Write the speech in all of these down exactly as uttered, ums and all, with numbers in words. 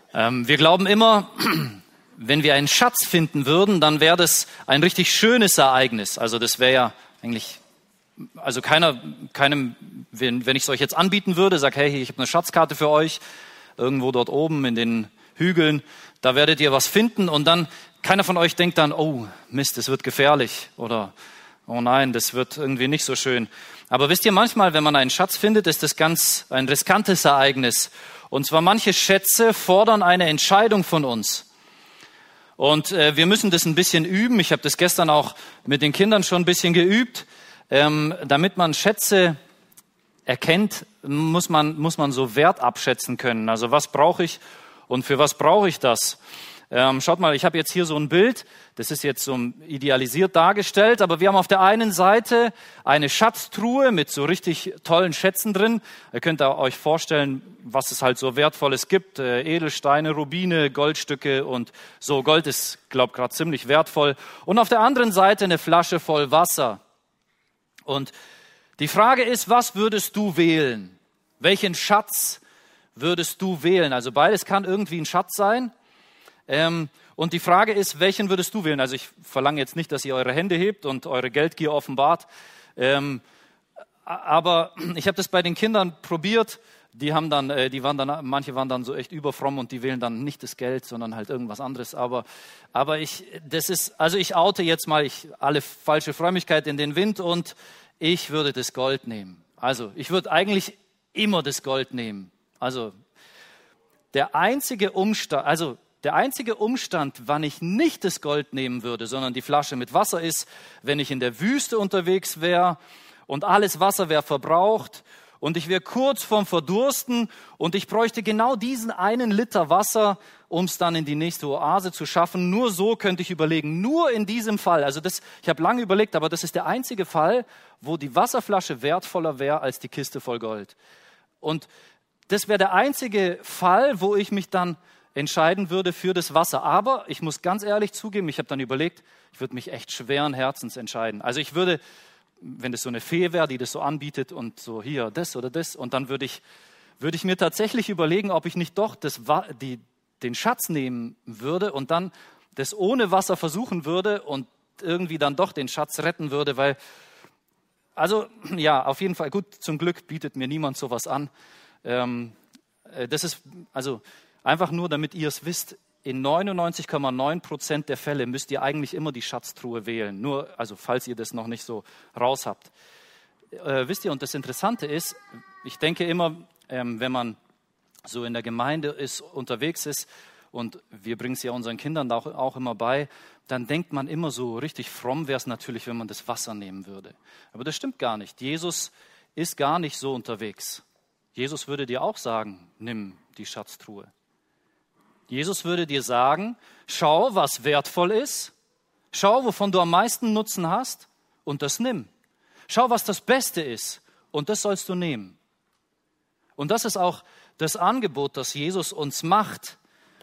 Ähm, wir glauben immer, wenn wir einen Schatz finden würden, dann wäre das ein richtig schönes Ereignis. Also das wäre ja eigentlich, also keiner, keinem, wenn, wenn ich es euch jetzt anbieten würde, sag, hey, ich habe eine Schatzkarte für euch, irgendwo dort oben in den Hügeln, da werdet ihr was finden und dann, keiner von euch denkt dann, oh Mist, das wird gefährlich oder oh nein, das wird irgendwie nicht so schön. Aber wisst ihr, manchmal, wenn man einen Schatz findet, ist das ganz ein riskantes Ereignis. Und zwar manche Schätze fordern eine Entscheidung von uns. Und äh, wir müssen das ein bisschen üben. Ich habe das gestern auch mit den Kindern schon ein bisschen geübt. Ähm, damit man Schätze erkennt, muss man, muss man so Wert abschätzen können. Also was brauche ich und für was brauche ich das? Ähm, schaut mal, ich habe jetzt hier so ein Bild. Das ist jetzt so idealisiert dargestellt. Aber wir haben auf der einen Seite eine Schatztruhe mit so richtig tollen Schätzen drin. Ihr könnt euch vorstellen, was es halt so Wertvolles gibt. Äh, Edelsteine, Rubine, Goldstücke und so. Gold ist, glaube ich, gerade ziemlich wertvoll. Und auf der anderen Seite eine Flasche voll Wasser. Und die Frage ist, was würdest du wählen? Welchen Schatz würdest du wählen? Also beides kann irgendwie ein Schatz sein. Ähm, und die Frage ist, welchen würdest du wählen? Also ich verlange jetzt nicht, dass ihr eure Hände hebt und eure Geldgier offenbart. Ähm, aber ich habe das bei den Kindern probiert. Die haben dann, äh, die waren dann, manche waren dann so echt überfromm und die wählen dann nicht das Geld, sondern halt irgendwas anderes. Aber, aber ich, das ist, also ich oute jetzt mal ich, alle falsche Frömmigkeit in den Wind und ich würde das Gold nehmen. Also ich würde eigentlich immer das Gold nehmen. Also der einzige Umstand, also der einzige Umstand, wann ich nicht das Gold nehmen würde, sondern die Flasche mit Wasser ist, wenn ich in der Wüste unterwegs wäre und alles Wasser wäre verbraucht und ich wäre kurz vorm Verdursten und ich bräuchte genau diesen einen Liter Wasser, um es dann in die nächste Oase zu schaffen. Nur so könnte ich überlegen, nur in diesem Fall. Also das, ich habe lange überlegt, aber das ist der einzige Fall, wo die Wasserflasche wertvoller wäre als die Kiste voll Gold. Und das wäre der einzige Fall, wo ich mich dann entscheiden würde für das Wasser. Aber ich muss ganz ehrlich zugeben, ich habe dann überlegt, ich würde mich echt schweren Herzens entscheiden. Also ich würde, wenn das so eine Fee wäre, die das so anbietet und so hier das oder das, und dann würde ich, würde ich mir tatsächlich überlegen, ob ich nicht doch das, die, den Schatz nehmen würde und dann das ohne Wasser versuchen würde und irgendwie dann doch den Schatz retten würde, weil, also ja, auf jeden Fall, gut, zum Glück bietet mir niemand sowas an. Ähm, das ist, also einfach nur, damit ihr es wisst, in neunundneunzig Komma neun Prozent der Fälle müsst ihr eigentlich immer die Schatztruhe wählen. Nur, also falls ihr das noch nicht so raus habt. Äh, wisst ihr, und das Interessante ist, ich denke immer, ähm, wenn man so in der Gemeinde ist, unterwegs ist, und wir bringen es ja unseren Kindern auch, auch immer bei, dann denkt man immer so, richtig fromm wäre es natürlich, wenn man das Wasser nehmen würde. Aber das stimmt gar nicht. Jesus ist gar nicht so unterwegs. Jesus würde dir auch sagen, nimm die Schatztruhe. Jesus würde dir sagen, schau, was wertvoll ist, schau, wovon du am meisten Nutzen hast und das nimm. Schau, was das Beste ist und das sollst du nehmen. Und das ist auch das Angebot, das Jesus uns macht.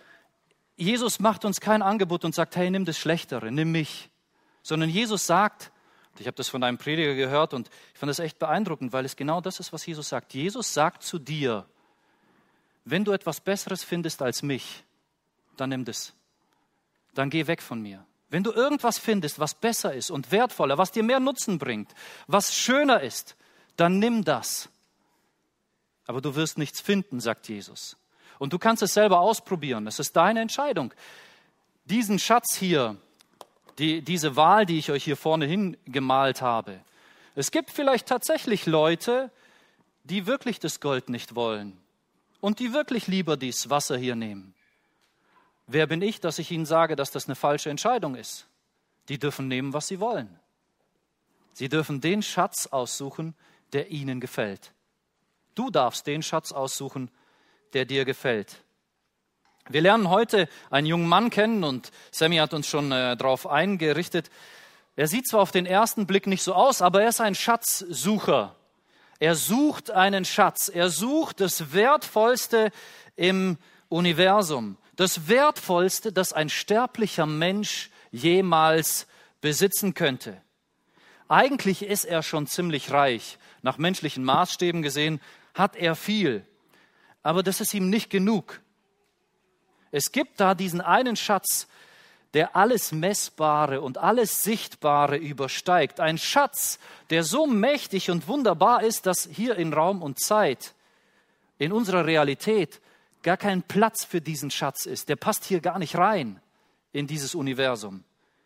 Jesus macht uns kein Angebot und sagt, hey, nimm das Schlechtere, nimm mich. Sondern Jesus sagt, ich habe das von einem Prediger gehört und ich fand das echt beeindruckend, weil es genau das ist, was Jesus sagt. Jesus sagt zu dir, wenn du etwas Besseres findest als mich, dann nimm das. Dann geh weg von mir. Wenn du irgendwas findest, was besser ist und wertvoller, was dir mehr Nutzen bringt, was schöner ist, dann nimm das. Aber du wirst nichts finden, sagt Jesus. Und du kannst es selber ausprobieren. Es ist deine Entscheidung. Diesen Schatz hier, die, diese Wahl, die ich euch hier vorne hingemalt habe. Es gibt vielleicht tatsächlich Leute, die wirklich das Gold nicht wollen und die wirklich lieber dieses Wasser hier nehmen. Wer bin ich, dass ich ihnen sage, dass das eine falsche Entscheidung ist? Die dürfen nehmen, was sie wollen. Sie dürfen den Schatz aussuchen, der ihnen gefällt. Du darfst den Schatz aussuchen, der dir gefällt. Wir lernen heute einen jungen Mann kennen und Sammy hat uns schon äh, darauf eingerichtet. Er sieht zwar auf den ersten Blick nicht so aus, aber er ist ein Schatzsucher. Er sucht einen Schatz. Er sucht das Wertvollste im Universum. Das Wertvollste, das ein sterblicher Mensch jemals besitzen könnte. Eigentlich ist er schon ziemlich reich. Nach menschlichen Maßstäben gesehen hat er viel. Aber das ist ihm nicht genug. Es gibt da diesen einen Schatz, der alles Messbare und alles Sichtbare übersteigt. Ein Schatz, der so mächtig und wunderbar ist, dass hier in Raum und Zeit, in unserer Realität, gar kein Platz für diesen Schatz ist. Der passt hier gar nicht rein in dieses Universum.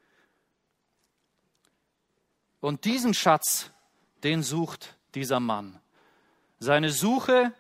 Und diesen Schatz, den sucht dieser Mann. Seine Suche,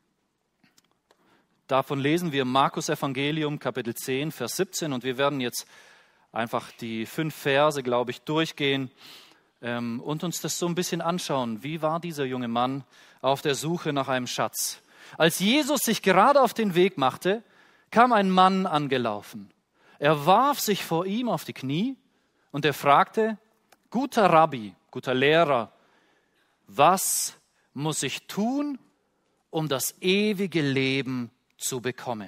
davon lesen wir im Markus-Evangelium, Kapitel zehn, Vers siebzehn. Und wir werden jetzt einfach die fünf Verse, glaube ich, durchgehen ähm, und uns das so ein bisschen anschauen. Wie war dieser junge Mann auf der Suche nach einem Schatz? Als Jesus sich gerade auf den Weg machte, kam ein Mann angelaufen. Er warf sich vor ihm auf die Knie und er fragte, guter Rabbi, guter Lehrer, was muss ich tun, um das ewige Leben zu bekommen?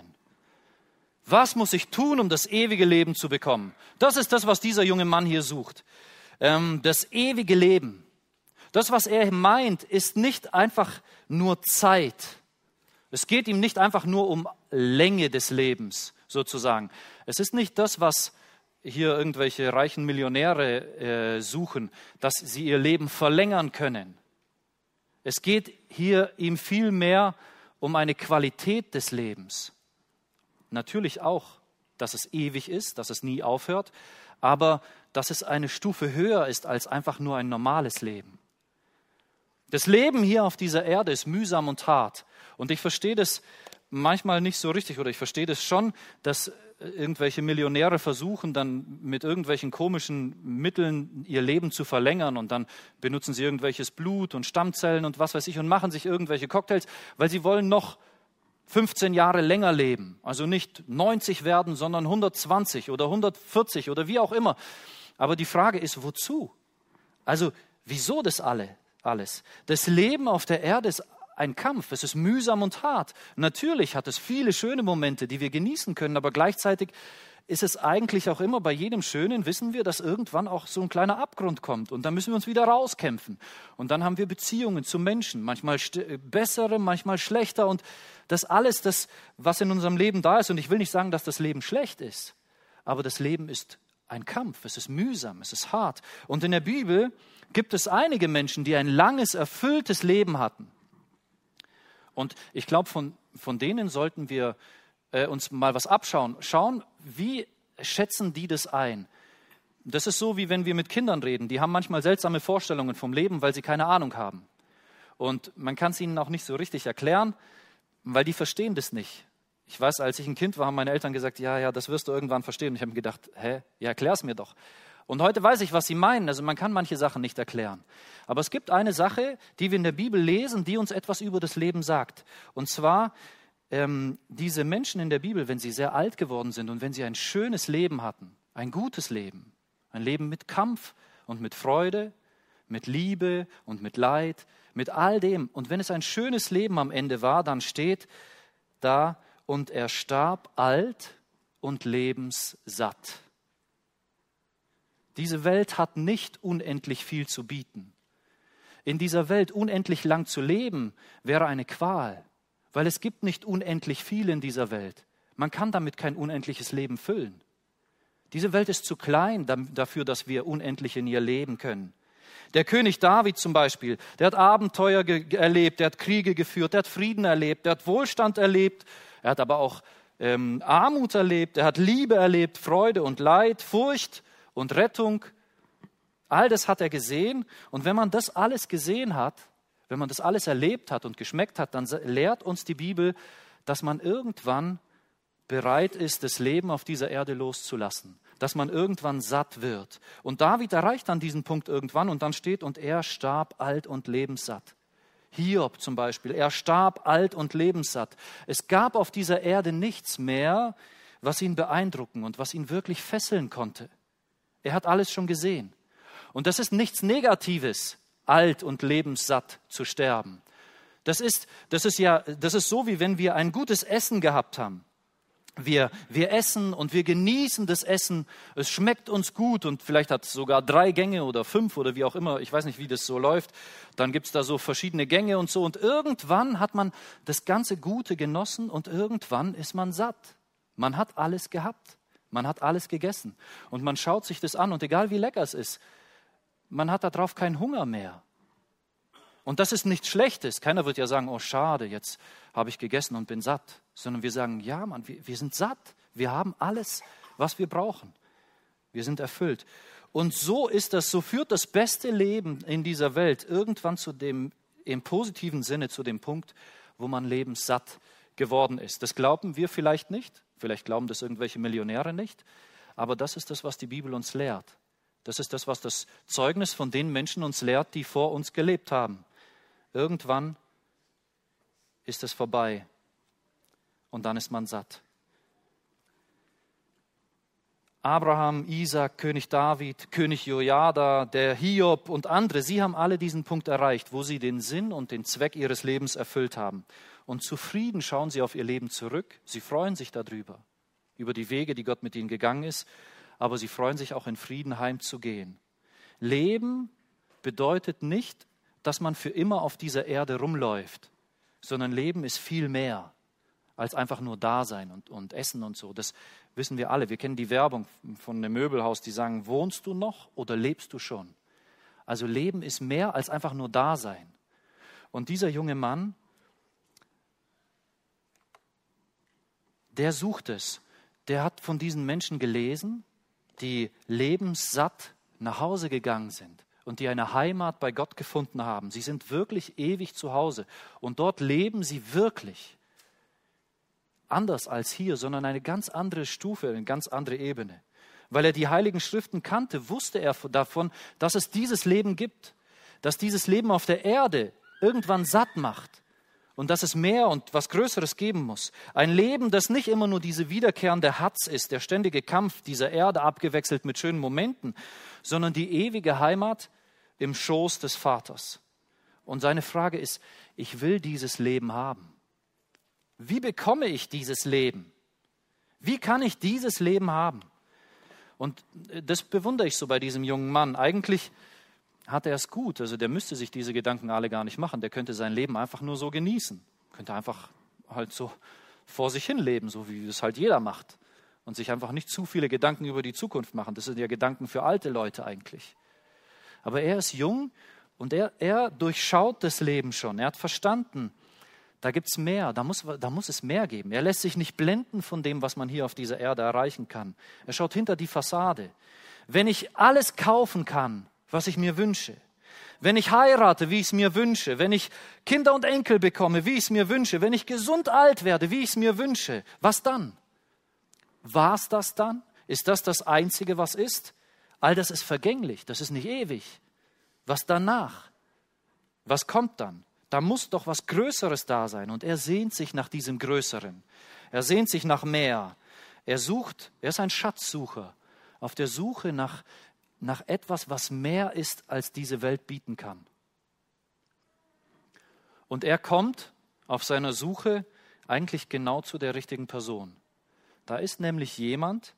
Was muss ich tun, um das ewige Leben zu bekommen? Das ist das, was dieser junge Mann hier sucht. Ähm, das ewige Leben. Das, was er meint, ist nicht einfach nur Zeit. Es geht ihm nicht einfach nur um Länge des Lebens, sozusagen. Es ist nicht das, was hier irgendwelche reichen Millionäre äh, suchen, dass sie ihr Leben verlängern können. Es geht hier ihm vielmehr um eine Qualität des Lebens. Natürlich auch, dass es ewig ist, dass es nie aufhört, aber dass es eine Stufe höher ist als einfach nur ein normales Leben. Das Leben hier auf dieser Erde ist mühsam und hart. Und ich verstehe das manchmal nicht so richtig, oder ich verstehe das schon, dass irgendwelche Millionäre versuchen, dann mit irgendwelchen komischen Mitteln ihr Leben zu verlängern und dann benutzen sie irgendwelches Blut und Stammzellen und was weiß ich und machen sich irgendwelche Cocktails, weil sie wollen noch fünfzehn Jahre länger leben. Also nicht neunzig werden, sondern hundertzwanzig oder hundertvierzig oder wie auch immer. Aber die Frage ist, wozu? Also wieso das alle, alles? Das Leben auf der Erde ist ein Kampf, es ist mühsam und hart. Natürlich hat es viele schöne Momente, die wir genießen können, aber gleichzeitig ist es eigentlich auch immer bei jedem Schönen, wissen wir, dass irgendwann auch so ein kleiner Abgrund kommt und dann müssen wir uns wieder rauskämpfen. Und dann haben wir Beziehungen zu Menschen, manchmal bessere, manchmal schlechter und das alles, das, was in unserem Leben da ist. Und ich will nicht sagen, dass das Leben schlecht ist, aber das Leben ist ein Kampf, es ist mühsam, es ist hart. Und in der Bibel gibt es einige Menschen, die ein langes, erfülltes Leben hatten. Und ich glaube, von, von denen sollten wir äh, uns mal was abschauen. Schauen, wie schätzen die das ein? Das ist so, wie wenn wir mit Kindern reden. Die haben manchmal seltsame Vorstellungen vom Leben, weil sie keine Ahnung haben. Und man kann es ihnen auch nicht so richtig erklären, weil die verstehen das nicht. Ich weiß, als ich ein Kind war, haben meine Eltern gesagt, ja, ja, das wirst du irgendwann verstehen. Und ich habe mir gedacht, hä, ja, erklär's mir doch. Und heute weiß ich, was sie meinen. Also man kann manche Sachen nicht erklären. Aber es gibt eine Sache, die wir in der Bibel lesen, die uns etwas über das Leben sagt. Und zwar ähm, diese Menschen in der Bibel, wenn sie sehr alt geworden sind und wenn sie ein schönes Leben hatten, ein gutes Leben, ein Leben mit Kampf und mit Freude, mit Liebe und mit Leid, mit all dem. Und wenn es ein schönes Leben am Ende war, dann steht da, und er starb alt und lebenssatt. Diese Welt hat nicht unendlich viel zu bieten. In dieser Welt unendlich lang zu leben, wäre eine Qual, weil es gibt nicht unendlich viel in dieser Welt. Man kann damit kein unendliches Leben füllen. Diese Welt ist zu klein dafür, dass wir unendlich in ihr leben können. Der König David zum Beispiel, der hat Abenteuer ge- erlebt, der hat Kriege geführt, der hat Frieden erlebt, der hat Wohlstand erlebt, er hat aber auch ähm, Armut erlebt, er hat Liebe erlebt, Freude und Leid, Furcht und Rettung. All das hat er gesehen. Und wenn man das alles gesehen hat, wenn man das alles erlebt hat und geschmeckt hat, dann lehrt uns die Bibel, dass man irgendwann bereit ist, das Leben auf dieser Erde loszulassen. Dass man irgendwann satt wird. Und David erreicht dann diesen Punkt irgendwann und dann steht, und er starb alt und lebenssatt. Hiob zum Beispiel, er starb alt und lebenssatt. Es gab auf dieser Erde nichts mehr, was ihn beeindrucken und was ihn wirklich fesseln konnte. Er hat alles schon gesehen. Und das ist nichts Negatives, alt und lebenssatt zu sterben. Das ist, das ist ja, das ist so, wie wenn wir ein gutes Essen gehabt haben. Wir, wir essen und wir genießen das Essen, es schmeckt uns gut und vielleicht hat es sogar drei Gänge oder fünf oder wie auch immer, ich weiß nicht, wie das so läuft. Dann gibt es da so verschiedene Gänge und so und irgendwann hat man das ganze Gute genossen und irgendwann ist man satt. Man hat alles gehabt. Man hat alles gegessen. Und man schaut sich das an und egal wie lecker es ist, man hat darauf keinen Hunger mehr. Und das ist nichts Schlechtes. Keiner wird ja sagen, oh schade, jetzt habe ich gegessen und bin satt. Sondern wir sagen, ja Mann, wir, wir sind satt. Wir haben alles, was wir brauchen. Wir sind erfüllt. Und so ist das, so führt das beste Leben in dieser Welt irgendwann zu dem, im positiven Sinne zu dem Punkt, wo man lebenssatt geworden ist. Das glauben wir vielleicht nicht. Vielleicht glauben das irgendwelche Millionäre nicht. Aber das ist das, was die Bibel uns lehrt. Das ist das, was das Zeugnis von den Menschen uns lehrt, die vor uns gelebt haben. Irgendwann ist es vorbei und dann ist man satt. Abraham, Isaac, König David, König Jojada, der Hiob und andere, sie haben alle diesen Punkt erreicht, wo sie den Sinn und den Zweck ihres Lebens erfüllt haben. Und zufrieden schauen sie auf ihr Leben zurück. Sie freuen sich darüber, über die Wege, die Gott mit ihnen gegangen ist, aber sie freuen sich auch in Frieden heimzugehen. Leben bedeutet nicht, dass man für immer auf dieser Erde rumläuft, sondern Leben ist viel mehr als einfach nur Dasein und, und Essen und so. Das wissen wir alle. Wir kennen die Werbung von einem Möbelhaus, die sagen, wohnst du noch oder lebst du schon? Also Leben ist mehr als einfach nur Dasein. Und dieser junge Mann, der sucht es. Der hat von diesen Menschen gelesen, die lebenssatt nach Hause gegangen sind und die eine Heimat bei Gott gefunden haben. Sie sind wirklich ewig zu Hause und dort leben sie wirklich anders als hier, sondern eine ganz andere Stufe, eine ganz andere Ebene. Weil er die Heiligen Schriften kannte, wusste er davon, dass es dieses Leben gibt, dass dieses Leben auf der Erde irgendwann satt macht und dass es mehr und was Größeres geben muss. Ein Leben, das nicht immer nur diese wiederkehrende Hatz ist, der ständige Kampf dieser Erde abgewechselt mit schönen Momenten, sondern die ewige Heimat im Schoß des Vaters. Und seine Frage ist, ich will dieses Leben haben. Wie bekomme ich dieses Leben? Wie kann ich dieses Leben haben? Und das bewundere ich so bei diesem jungen Mann. Eigentlich hat er es gut. Also der müsste sich diese Gedanken alle gar nicht machen. Der könnte sein Leben einfach nur so genießen. Könnte einfach halt so vor sich hin leben, so wie es halt jeder macht. Und sich einfach nicht zu viele Gedanken über die Zukunft machen. Das sind ja Gedanken für alte Leute eigentlich. Aber er ist jung und er, er durchschaut das Leben schon. Er hat verstanden, da gibt es mehr, da muss, da muss es mehr geben. Er lässt sich nicht blenden von dem, was man hier auf dieser Erde erreichen kann. Er schaut hinter die Fassade. Wenn ich alles kaufen kann, was ich mir wünsche, wenn ich heirate, wie ich es mir wünsche, wenn ich Kinder und Enkel bekomme, wie ich es mir wünsche, wenn ich gesund alt werde, wie ich es mir wünsche, was dann? War es das dann? Ist das das Einzige, was ist? All das ist vergänglich, das ist nicht ewig. Was danach? Was kommt dann? Da muss doch was Größeres da sein. Und er sehnt sich nach diesem Größeren. Er sehnt sich nach mehr. Er sucht, er ist ein Schatzsucher, auf der Suche nach, nach etwas, was mehr ist, als diese Welt bieten kann. Und er kommt auf seiner Suche eigentlich genau zu der richtigen Person. Da ist nämlich jemand,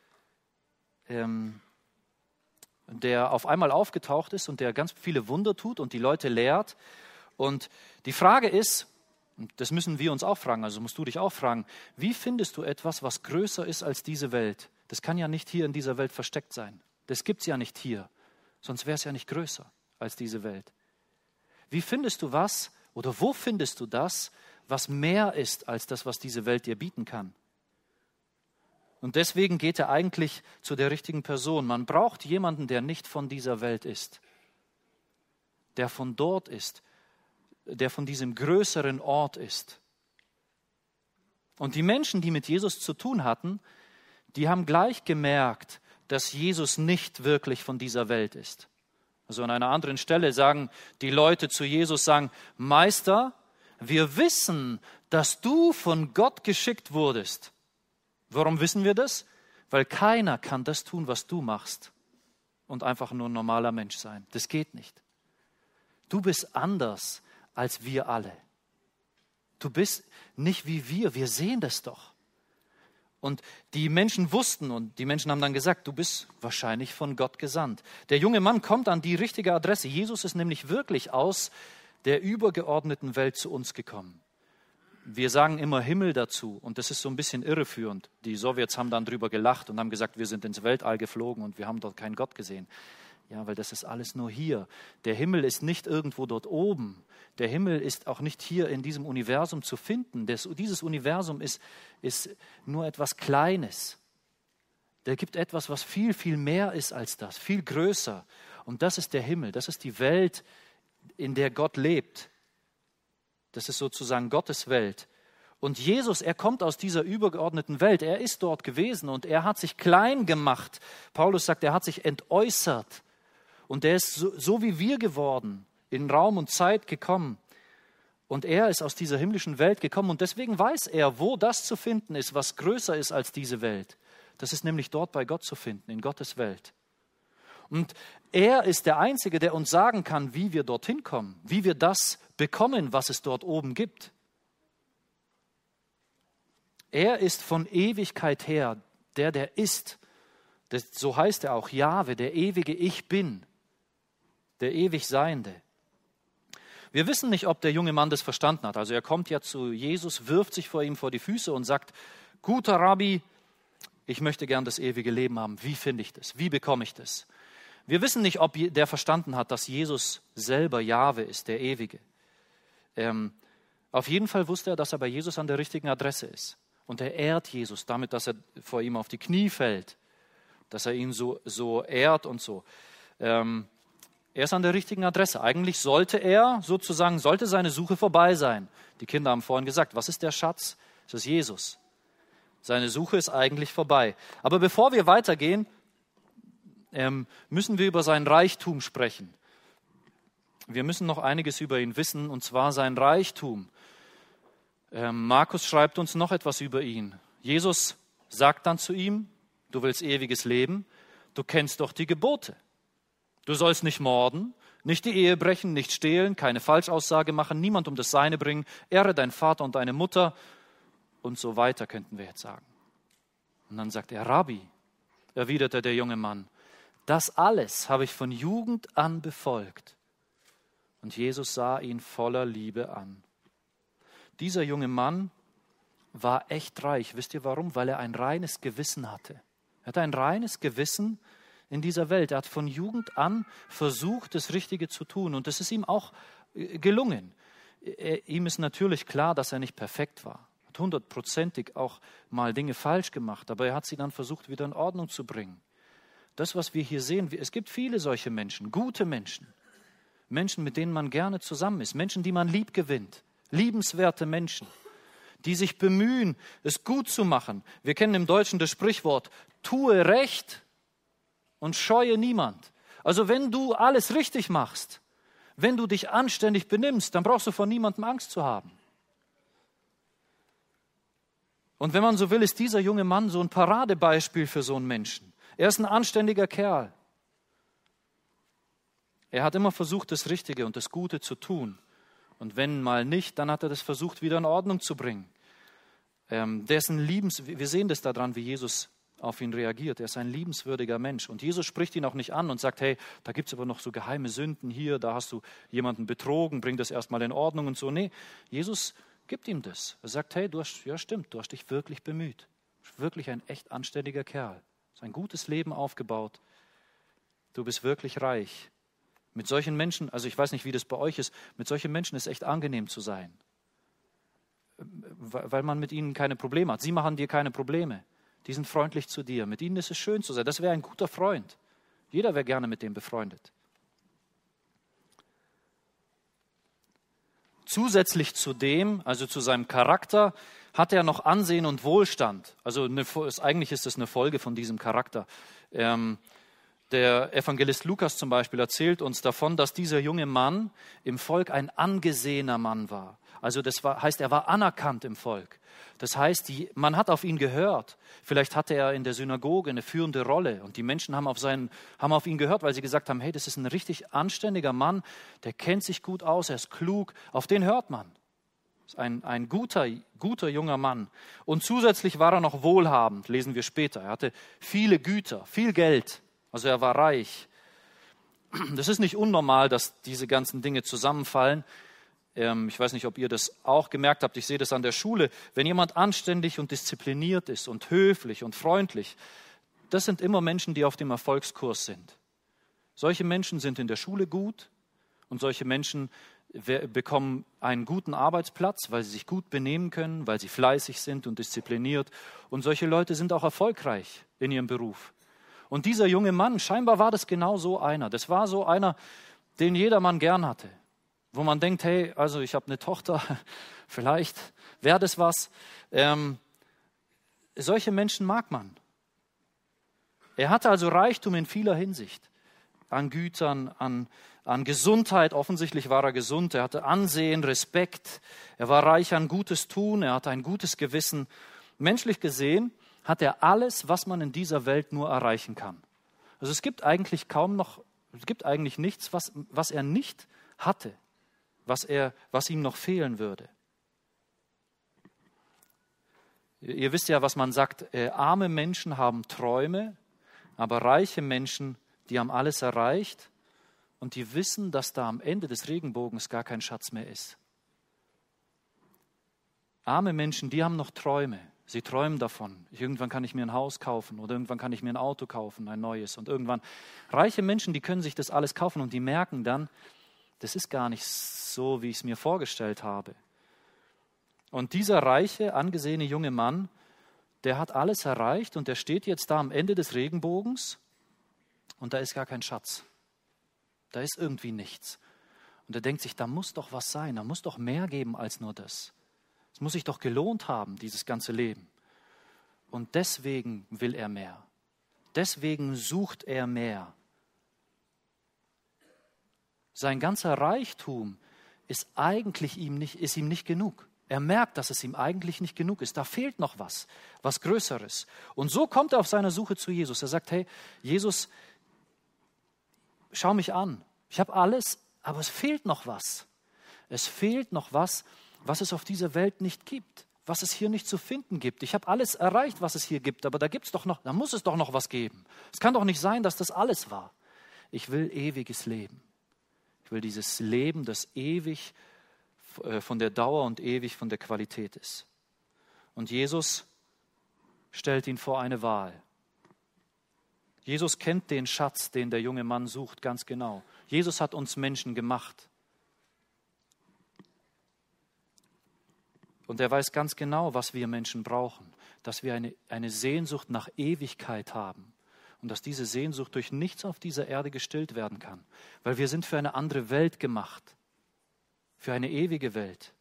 ähm, der auf einmal aufgetaucht ist und der ganz viele Wunder tut und die Leute lehrt. Und die Frage ist, und das müssen wir uns auch fragen, also musst du dich auch fragen, wie findest du etwas, was größer ist als diese Welt? Das kann ja nicht hier in dieser Welt versteckt sein. Das gibt es ja nicht hier, sonst wäre es ja nicht größer als diese Welt. Wie findest du was oder wo findest du das, was mehr ist als das, was diese Welt dir bieten kann? Und deswegen geht er eigentlich zu der richtigen Person. Man braucht jemanden, der nicht von dieser Welt ist, der von dort ist, der von diesem größeren Ort ist. Und die Menschen, die mit Jesus zu tun hatten, die haben gleich gemerkt, dass Jesus nicht wirklich von dieser Welt ist. Also an einer anderen Stelle sagen die Leute zu Jesus, sagen, Meister, wir wissen, dass du von Gott geschickt wurdest. Warum wissen wir das? Weil keiner kann das tun, was du machst und einfach nur ein normaler Mensch sein. Das geht nicht. Du bist anders als wir alle. Du bist nicht wie wir, wir sehen das doch. Und die Menschen wussten und die Menschen haben dann gesagt, du bist wahrscheinlich von Gott gesandt. Der junge Mann kommt an die richtige Adresse. Jesus ist nämlich wirklich aus der übergeordneten Welt zu uns gekommen. wir sagen immer Himmel dazu und das ist so ein bisschen irreführend. Die Sowjets haben dann drüber gelacht und haben gesagt, wir sind ins Weltall geflogen und wir haben dort keinen Gott gesehen. Ja, weil das ist alles nur hier. Der Himmel ist nicht irgendwo dort oben. Der Himmel ist auch nicht hier in diesem Universum zu finden. Das, dieses Universum ist, ist nur etwas Kleines. Da gibt etwas, was viel, viel mehr ist als das, viel größer. Und das ist der Himmel, das ist die Welt, in der Gott lebt. Das ist sozusagen Gottes Welt. Und Jesus, er kommt aus dieser übergeordneten Welt. Er ist dort gewesen und er hat sich klein gemacht. Paulus sagt, er hat sich entäußert. Und er ist so, so wie wir geworden, in Raum und Zeit gekommen. Und er ist aus dieser himmlischen Welt gekommen. Und deswegen weiß er, wo das zu finden ist, was größer ist als diese Welt. Das ist nämlich dort bei Gott zu finden, in Gottes Welt. Und er ist der Einzige, der uns sagen kann, wie wir dorthin kommen, wie wir das bekommen, was es dort oben gibt. Er ist von Ewigkeit her, der, der ist. Das, so heißt er auch, Jahwe, der ewige Ich Bin, der ewig Seiende. Wir wissen nicht, ob der junge Mann das verstanden hat. Also er kommt ja zu Jesus, wirft sich vor ihm vor die Füße und sagt, guter Rabbi, ich möchte gern das ewige Leben haben. Wie finde ich das? Wie bekomme ich das? Wir wissen nicht, ob der verstanden hat, dass Jesus selber Jahwe ist, der Ewige. Ähm, auf jeden Fall wusste er, dass er bei Jesus an der richtigen Adresse ist. Und er ehrt Jesus damit, dass er vor ihm auf die Knie fällt, dass er ihn so, so ehrt und so. Ähm, er ist an der richtigen Adresse. Eigentlich sollte er sozusagen, sollte seine Suche vorbei sein. Die Kinder haben vorhin gesagt, was ist der Schatz? Das ist Jesus. Seine Suche ist eigentlich vorbei. Aber bevor wir weitergehen, ähm, müssen wir über seinen Reichtum sprechen. Wir müssen noch einiges über ihn wissen, und zwar sein Reichtum. Ähm, Markus schreibt uns noch etwas über ihn. Jesus sagt dann zu ihm, du willst ewiges Leben, du kennst doch die Gebote. Du sollst nicht morden, nicht die Ehe brechen, nicht stehlen, keine Falschaussage machen, niemand um das Seine bringen, ehre deinen Vater und deine Mutter und so weiter, könnten wir jetzt sagen. Und dann sagt er, Rabbi, erwiderte der junge Mann, das alles habe ich von Jugend an befolgt. Und Jesus sah ihn voller Liebe an. Dieser junge Mann war echt reich. Wisst ihr warum? Weil er ein reines Gewissen hatte. Er hatte ein reines Gewissen in dieser Welt. Er hat von Jugend an versucht, das Richtige zu tun. Und das ist ihm auch gelungen. Ihm ist natürlich klar, dass er nicht perfekt war. Er hat hundertprozentig auch mal Dinge falsch gemacht. Aber er hat sie dann versucht, wieder in Ordnung zu bringen. Das, was wir hier sehen, es gibt viele solche Menschen, gute Menschen. Menschen, mit denen man gerne zusammen ist. Menschen, die man lieb gewinnt. Liebenswerte Menschen, die sich bemühen, es gut zu machen. Wir kennen im Deutschen das Sprichwort, tue Recht und scheue niemand. Also wenn du alles richtig machst, wenn du dich anständig benimmst, dann brauchst du vor niemandem Angst zu haben. Und wenn man so will, ist dieser junge Mann so ein Paradebeispiel für so einen Menschen. Er ist ein anständiger Kerl. Er hat immer versucht, das Richtige und das Gute zu tun. Und wenn mal nicht, dann hat er das versucht, wieder in Ordnung zu bringen. Ähm, der ist ein Liebens, wir sehen das daran, wie Jesus auf ihn reagiert. Er ist ein liebenswürdiger Mensch. Und Jesus spricht ihn auch nicht an und sagt, hey, da gibt es aber noch so geheime Sünden hier, da hast du jemanden betrogen, bring das erstmal in Ordnung und so. Nee, Jesus gibt ihm das. Er sagt, hey, du hast, ja stimmt, du hast dich wirklich bemüht. Du bist wirklich ein echt anständiger Kerl. Du hast ein gutes Leben aufgebaut. Du bist wirklich reich. Mit solchen Menschen, also ich weiß nicht, wie das bei euch ist, mit solchen Menschen ist echt angenehm zu sein. Weil man mit ihnen keine Probleme hat. Sie machen dir keine Probleme. Die sind freundlich zu dir. Mit ihnen ist es schön zu sein. Das wäre ein guter Freund. Jeder wäre gerne mit dem befreundet. Zusätzlich zu dem, also zu seinem Charakter, hat er noch Ansehen und Wohlstand. Also eine, eigentlich ist das eine Folge von diesem Charakter. Ähm, Der Evangelist Lukas zum Beispiel erzählt uns davon, dass dieser junge Mann im Volk ein angesehener Mann war. Also das war, heißt, er war anerkannt im Volk. Das heißt, die, man hat auf ihn gehört. Vielleicht hatte er in der Synagoge eine führende Rolle und die Menschen haben auf, seinen, haben auf ihn gehört, weil sie gesagt haben, hey, das ist ein richtig anständiger Mann, der kennt sich gut aus, er ist klug, auf den hört man. Das ist ein, ein guter, guter junger Mann. Und zusätzlich war er noch wohlhabend, lesen wir später. Er hatte viele Güter, viel Geld. Also er war reich. Das ist nicht unnormal, dass diese ganzen Dinge zusammenfallen. Ähm, ich weiß nicht, ob ihr das auch gemerkt habt, ich sehe das an der Schule. Wenn jemand anständig und diszipliniert ist und höflich und freundlich, das sind immer Menschen, die auf dem Erfolgskurs sind. Solche Menschen sind in der Schule gut und solche Menschen bekommen einen guten Arbeitsplatz, weil sie sich gut benehmen können, weil sie fleißig sind und diszipliniert. Und solche Leute sind auch erfolgreich in ihrem Beruf. Und dieser junge Mann, scheinbar war das genau so einer. Das war so einer, den jedermann gern hatte. Wo man denkt, hey, also ich habe eine Tochter, vielleicht wäre das was. Ähm, solche Menschen mag man. Er hatte also Reichtum in vieler Hinsicht. An Gütern, an, an Gesundheit. Offensichtlich war er gesund. Er hatte Ansehen, Respekt. Er war reich an gutes Tun. Er hatte ein gutes Gewissen. Menschlich gesehen hat er alles, was man in dieser Welt nur erreichen kann. Also es gibt eigentlich kaum noch, es gibt eigentlich nichts, was, was er nicht hatte, was, er, was ihm noch fehlen würde. Ihr wisst ja, was man sagt, äh, arme Menschen haben Träume, aber reiche Menschen, die haben alles erreicht und die wissen, dass da am Ende des Regenbogens gar kein Schatz mehr ist. Arme Menschen, die haben noch Träume. Sie träumen davon. Irgendwann kann ich mir ein Haus kaufen oder irgendwann kann ich mir ein Auto kaufen, ein neues. Und irgendwann, reiche Menschen, die können sich das alles kaufen und die merken dann, das ist gar nicht so, wie ich es mir vorgestellt habe. Und dieser reiche, angesehene junge Mann, der hat alles erreicht und der steht jetzt da am Ende des Regenbogens und da ist gar kein Schatz. Da ist irgendwie nichts. Und er denkt sich, da muss doch was sein, da muss doch mehr geben als nur das. Es muss sich doch gelohnt haben, dieses ganze Leben. Und deswegen will er mehr. Deswegen sucht er mehr. Sein ganzer Reichtum ist eigentlich ihm nicht, ist ihm nicht genug. Er merkt, dass es ihm eigentlich nicht genug ist. Da fehlt noch was, was Größeres. Und so kommt er auf seiner Suche zu Jesus. Er sagt, hey, Jesus, schau mich an. Ich habe alles, aber es fehlt noch was. Es fehlt noch was, was es auf dieser Welt nicht gibt, was es hier nicht zu finden gibt. Ich habe alles erreicht, was es hier gibt, aber da gibt's doch noch, da muss es doch noch was geben. Es kann doch nicht sein, dass das alles war. Ich will ewiges Leben. Ich will dieses Leben, das ewig von der Dauer und ewig von der Qualität ist. Und Jesus stellt ihn vor eine Wahl. Jesus kennt den Schatz, den der junge Mann sucht, ganz genau. Jesus hat uns Menschen gemacht. Und er weiß ganz genau, was wir Menschen brauchen, dass wir eine, eine Sehnsucht nach Ewigkeit haben und dass diese Sehnsucht durch nichts auf dieser Erde gestillt werden kann, weil wir sind für eine andere Welt gemacht, für eine ewige Welt.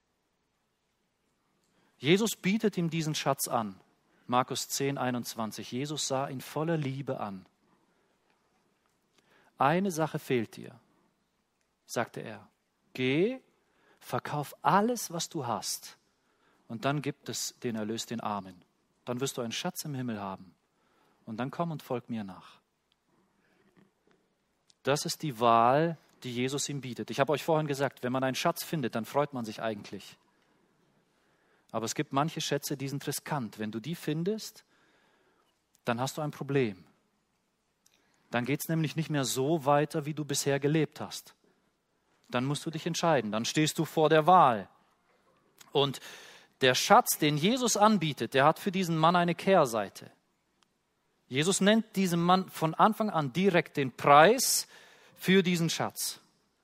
Jesus bietet ihm diesen Schatz an, Markus zehn, einundzwanzig. Jesus sah ihn voller Liebe an. Eine Sache fehlt dir, sagte er. Geh, verkauf alles, was du hast. Und dann gibt es den Erlös den Armen. Dann wirst du einen Schatz im Himmel haben. Und dann komm und folg mir nach. Das ist die Wahl, die Jesus ihm bietet. Ich habe euch vorhin gesagt, wenn man einen Schatz findet, dann freut man sich eigentlich. Aber es gibt manche Schätze, die sind riskant. Wenn du die findest, dann hast du ein Problem. Dann geht es nämlich nicht mehr so weiter, wie du bisher gelebt hast. Dann musst du dich entscheiden. Dann stehst du vor der Wahl. Und der Schatz, den Jesus anbietet, der hat für diesen Mann eine Kehrseite. Jesus nennt diesem Mann von Anfang an direkt den Preis für diesen Schatz.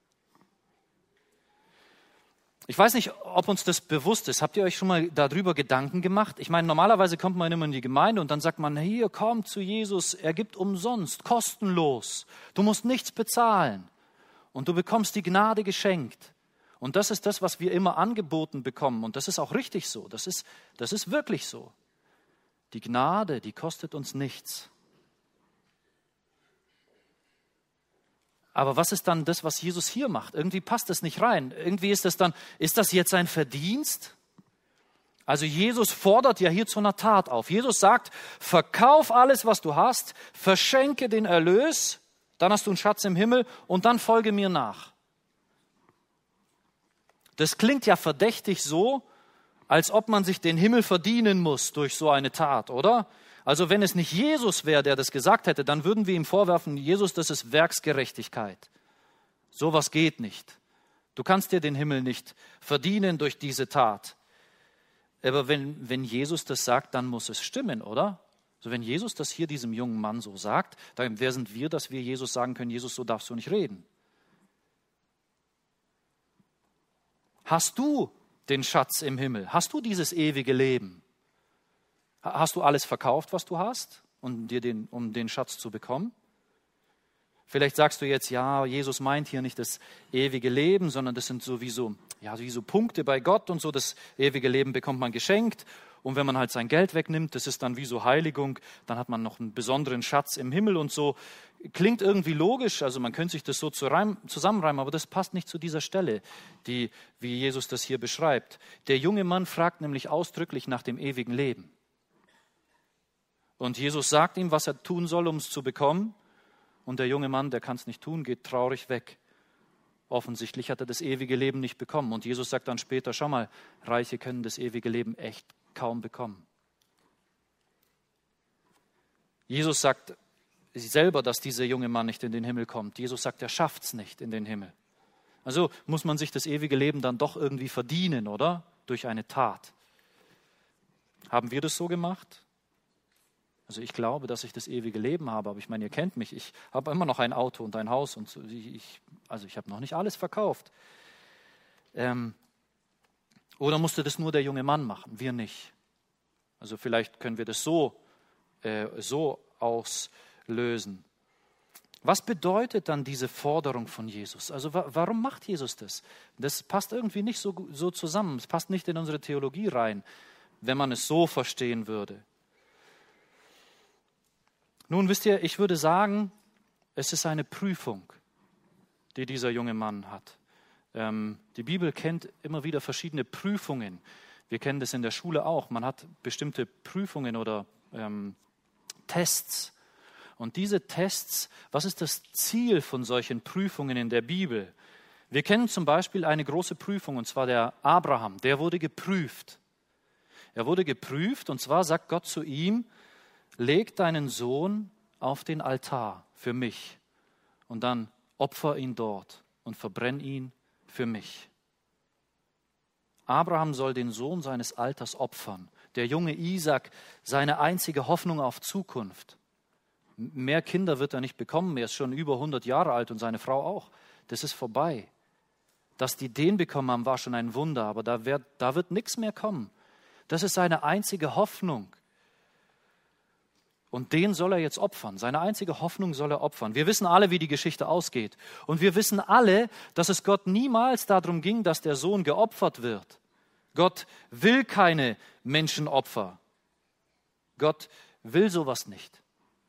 Ich weiß nicht, ob uns das bewusst ist. Habt ihr euch schon mal darüber Gedanken gemacht? Ich meine, normalerweise kommt man immer in die Gemeinde und dann sagt man, hier, komm zu Jesus, er gibt umsonst, kostenlos. Du musst nichts bezahlen und du bekommst die Gnade geschenkt. Und das ist das, was wir immer angeboten bekommen. Und das ist auch richtig so. Das ist, das ist wirklich so. Die Gnade, die kostet uns nichts. Aber was ist dann das, was Jesus hier macht? Irgendwie passt das nicht rein. Irgendwie ist das dann, ist das jetzt ein Verdienst? Also Jesus fordert ja hier zu einer Tat auf. Jesus sagt, verkauf alles, was du hast, verschenke den Erlös, dann hast du einen Schatz im Himmel und dann folge mir nach. Das klingt ja verdächtig so, als ob man sich den Himmel verdienen muss durch so eine Tat, oder? Also wenn es nicht Jesus wäre, der das gesagt hätte, dann würden wir ihm vorwerfen, Jesus, das ist Werksgerechtigkeit. Sowas geht nicht. Du kannst dir den Himmel nicht verdienen durch diese Tat. Aber wenn, wenn Jesus das sagt, dann muss es stimmen, oder? Also wenn Jesus das hier diesem jungen Mann so sagt, dann wer sind wir, dass wir Jesus sagen können, Jesus, so darfst du nicht reden. Hast du den Schatz im Himmel? Hast du dieses ewige Leben? Hast du alles verkauft, was du hast, um, dir den, um den Schatz zu bekommen? Vielleicht sagst du jetzt, ja, Jesus meint hier nicht das ewige Leben, sondern das sind sowieso ja, wie so Punkte bei Gott und so. Das ewige Leben bekommt man geschenkt. Und wenn man halt sein Geld wegnimmt, das ist dann wie so Heiligung, dann hat man noch einen besonderen Schatz im Himmel und so. Klingt irgendwie logisch, also man könnte sich das so zusammenreimen, aber das passt nicht zu dieser Stelle, die, wie Jesus das hier beschreibt. Der junge Mann fragt nämlich ausdrücklich nach dem ewigen Leben. Und Jesus sagt ihm, was er tun soll, um es zu bekommen. Und der junge Mann, der kann es nicht tun, geht traurig weg. Offensichtlich hat er das ewige Leben nicht bekommen. Und Jesus sagt dann später, schau mal, Reiche können das ewige Leben echt kaum bekommen. Jesus sagt selber, dass dieser junge Mann nicht in den Himmel kommt. Jesus sagt, er schafft es nicht in den Himmel. Also muss man sich das ewige Leben dann doch irgendwie verdienen, oder? Durch eine Tat. Haben wir das so gemacht? Also ich glaube, dass ich das ewige Leben habe, aber ich meine, ihr kennt mich, ich habe immer noch ein Auto und ein Haus und so. ich, also ich habe noch nicht alles verkauft. Ähm, oder musste das nur der junge Mann machen, wir nicht? Also vielleicht können wir das so, äh, so auslösen. Was bedeutet dann diese Forderung von Jesus? Also wa- warum macht Jesus das? Das passt irgendwie nicht so, so zusammen, es passt nicht in unsere Theologie rein, wenn man es so verstehen würde. Nun, wisst ihr, ich würde sagen, es ist eine Prüfung, die dieser junge Mann hat. Ähm, die Bibel kennt immer wieder verschiedene Prüfungen. Wir kennen das in der Schule auch. Man hat bestimmte Prüfungen oder ähm, Tests. Und diese Tests, was ist das Ziel von solchen Prüfungen in der Bibel? Wir kennen zum Beispiel eine große Prüfung, und zwar der Abraham. Der wurde geprüft. Er wurde geprüft, und zwar sagt Gott zu ihm, leg deinen Sohn auf den Altar für mich und dann opfer ihn dort und verbrenn ihn für mich. Abraham soll den Sohn seines Alters opfern. Der junge Isaac, seine einzige Hoffnung auf Zukunft. Mehr Kinder wird er nicht bekommen, er ist schon über hundert Jahre alt und seine Frau auch. Das ist vorbei. Dass die den bekommen haben, war schon ein Wunder, aber da wird, da wird nichts mehr kommen. Das ist seine einzige Hoffnung. Und den soll er jetzt opfern. Seine einzige Hoffnung soll er opfern. Wir wissen alle, wie die Geschichte ausgeht. Und wir wissen alle, dass es Gott niemals darum ging, dass der Sohn geopfert wird. Gott will keine Menschenopfer. Gott will sowas nicht.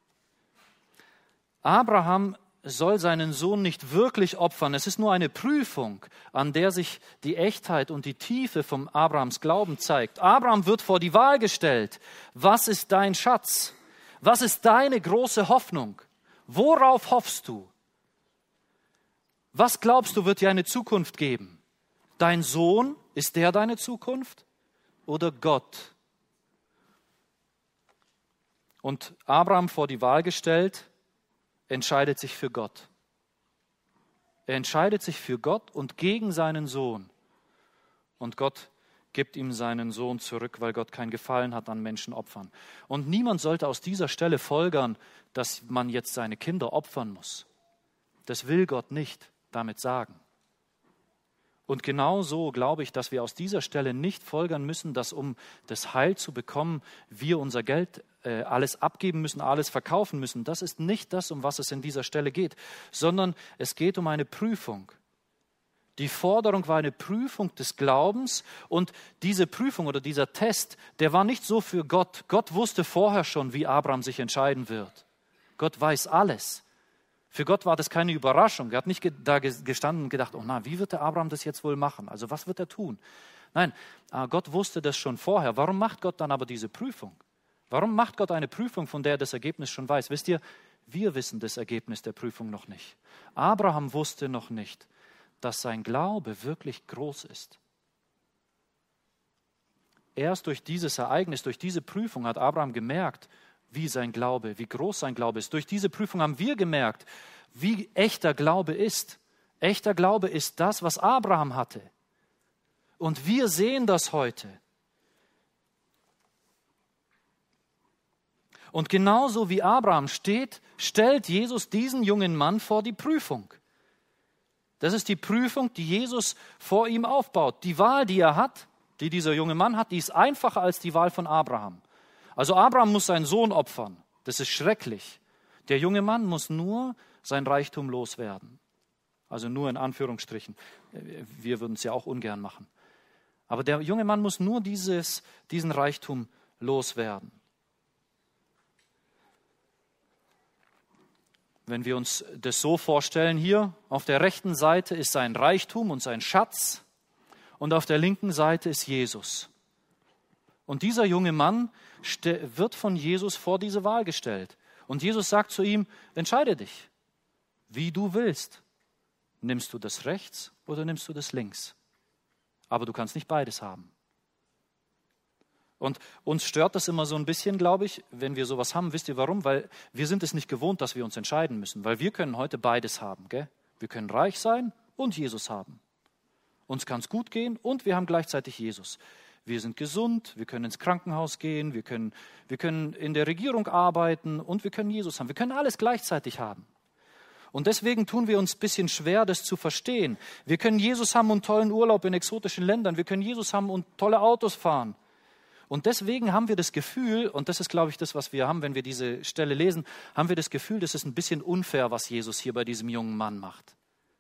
Abraham soll seinen Sohn nicht wirklich opfern. Es ist nur eine Prüfung, an der sich die Echtheit und die Tiefe von Abrahams Glauben zeigt. Abraham wird vor die Wahl gestellt. Was ist dein Schatz? Was ist deine große Hoffnung? Worauf hoffst du? Was glaubst du, wird dir eine Zukunft geben? Dein Sohn, ist der deine Zukunft? Oder Gott? Und Abraham vor die Wahl gestellt, entscheidet sich für Gott. Er entscheidet sich für Gott und gegen seinen Sohn. Und Gott gibt ihm seinen Sohn zurück, weil Gott kein Gefallen hat an Menschenopfern. Und niemand sollte aus dieser Stelle folgern, dass man jetzt seine Kinder opfern muss. Das will Gott nicht damit sagen. Und genau so glaube ich, dass wir aus dieser Stelle nicht folgern müssen, dass um das Heil zu bekommen, wir unser Geld äh, alles abgeben müssen, alles verkaufen müssen. Das ist nicht das, um was es in dieser Stelle geht, sondern es geht um eine Prüfung. Die Forderung war eine Prüfung des Glaubens und diese Prüfung oder dieser Test, der war nicht so für Gott. Gott wusste vorher schon, wie Abraham sich entscheiden wird. Gott weiß alles. Für Gott war das keine Überraschung. Er hat nicht da gestanden und gedacht, oh na, wie wird der Abraham das jetzt wohl machen? Also was wird er tun? Nein, Gott wusste das schon vorher. Warum macht Gott dann aber diese Prüfung? Warum macht Gott eine Prüfung, von der er das Ergebnis schon weiß? Wisst ihr, wir wissen das Ergebnis der Prüfung noch nicht. Abraham wusste noch nicht, dass sein Glaube wirklich groß ist. Erst durch dieses Ereignis, durch diese Prüfung hat Abraham gemerkt, wie sein Glaube, wie groß sein Glaube ist. Durch diese Prüfung haben wir gemerkt, wie echter Glaube ist. Echter Glaube ist das, was Abraham hatte. Und wir sehen das heute. Und genauso wie Abraham steht, stellt Jesus diesen jungen Mann vor die Prüfung. Das ist die Prüfung, die Jesus vor ihm aufbaut. Die Wahl, die er hat, die dieser junge Mann hat, die ist einfacher als die Wahl von Abraham. Also Abraham muss seinen Sohn opfern. Das ist schrecklich. Der junge Mann muss nur sein Reichtum loswerden. Also nur in Anführungsstrichen. Wir würden es ja auch ungern machen. Aber der junge Mann muss nur dieses, diesen Reichtum loswerden. Wenn wir uns das so vorstellen, hier auf der rechten Seite ist sein Reichtum und sein Schatz und auf der linken Seite ist Jesus. Und dieser junge Mann wird von Jesus vor diese Wahl gestellt. Und Jesus sagt zu ihm, entscheide dich, wie du willst. Nimmst du das rechts oder nimmst du das links? Aber du kannst nicht beides haben. Und uns stört das immer so ein bisschen, glaube ich, wenn wir sowas haben. Wisst ihr warum? Weil wir sind es nicht gewohnt, dass wir uns entscheiden müssen. Weil wir können heute beides haben. Gell? Wir können reich sein und Jesus haben. Uns kann es gut gehen und wir haben gleichzeitig Jesus. Wir sind gesund, wir können ins Krankenhaus gehen, wir können, wir können in der Regierung arbeiten und wir können Jesus haben. Wir können alles gleichzeitig haben. Und deswegen tun wir uns ein bisschen schwer, das zu verstehen. Wir können Jesus haben und tollen Urlaub in exotischen Ländern. Wir können Jesus haben und tolle Autos fahren. Und deswegen haben wir das Gefühl, und das ist, glaube ich, das, was wir haben, wenn wir diese Stelle lesen, haben wir das Gefühl, das ist ein bisschen unfair, was Jesus hier bei diesem jungen Mann macht.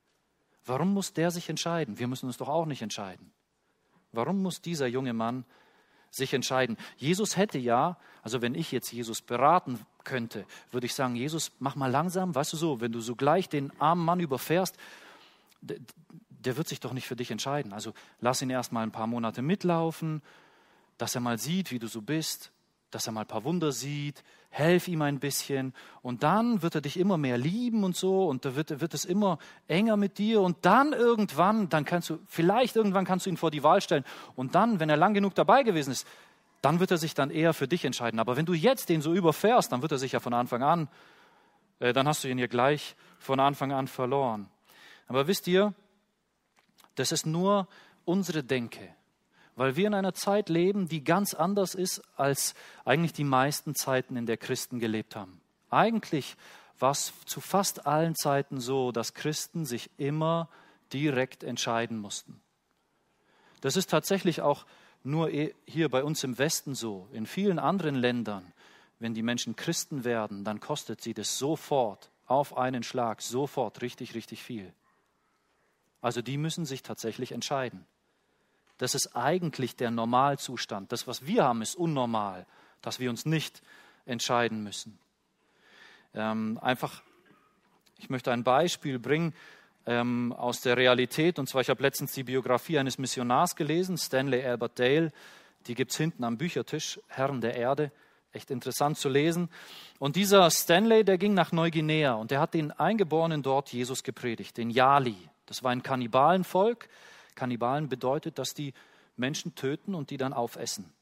Warum muss der sich entscheiden? Wir müssen uns doch auch nicht entscheiden. Warum muss dieser junge Mann sich entscheiden? Jesus hätte ja, also wenn ich jetzt Jesus beraten könnte, würde ich sagen, Jesus, mach mal langsam, weißt du so, wenn du so gleich den armen Mann überfährst, der, der wird sich doch nicht für dich entscheiden. Also lass ihn erst mal ein paar Monate mitlaufen, dass er mal sieht, wie du so bist, dass er mal ein paar Wunder sieht, helf ihm ein bisschen und dann wird er dich immer mehr lieben und so und da wird, wird es immer enger mit dir und dann irgendwann, dann kannst du, vielleicht irgendwann kannst du ihn vor die Wahl stellen und dann, wenn er lang genug dabei gewesen ist, dann wird er sich dann eher für dich entscheiden. Aber wenn du jetzt den so überfährst, dann wird er sich ja von Anfang an, äh, dann hast du ihn ja gleich von Anfang an verloren. Aber wisst ihr, das ist nur unsere Denke. Weil wir in einer Zeit leben, die ganz anders ist, als eigentlich die meisten Zeiten, in der Christen gelebt haben. Eigentlich war es zu fast allen Zeiten so, dass Christen sich immer direkt entscheiden mussten. Das ist tatsächlich auch nur hier bei uns im Westen so. In vielen anderen Ländern, wenn die Menschen Christen werden, dann kostet sie das sofort, auf einen Schlag, sofort richtig, richtig viel. Also die müssen sich tatsächlich entscheiden. Das ist eigentlich der Normalzustand. Das, was wir haben, ist unnormal, dass wir uns nicht entscheiden müssen. Ähm, einfach, ich möchte ein Beispiel bringen ähm, aus der Realität. Und zwar, ich habe letztens die Biografie eines Missionars gelesen, Stanley Albert Dale. Die gibt es hinten am Büchertisch, Herren der Erde. Echt interessant zu lesen. Und dieser Stanley, der ging nach Neuguinea und der hat den Eingeborenen dort Jesus gepredigt, den Yali. Das war ein Kannibalenvolk. Kannibalen bedeutet, dass die Menschen töten und die dann aufessen.